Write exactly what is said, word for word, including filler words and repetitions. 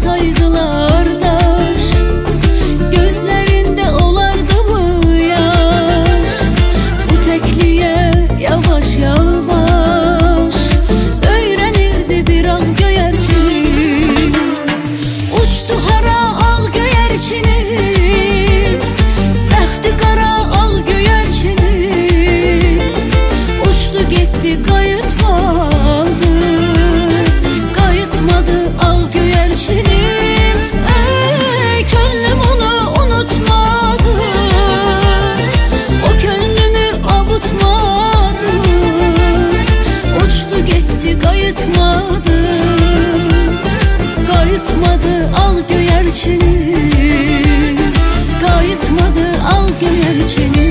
saydılar daş, gözlerinde olardı bu yaş. Bu tekliğe yavaş yavaş öğrenirdi bir an göyerçin. Uçtu hara al göyerçinin, bəxti qara al göyerçinin. Uçtu gitti qayıtmadı, qayıtmadı al göyerçinim. Ey könlüm onu unutmadı, o könlümü avutmadı. Uçtu gitti qayıtmadı, qayıtmadı al göyerçinim. Qayıtmadı al göyerçinim.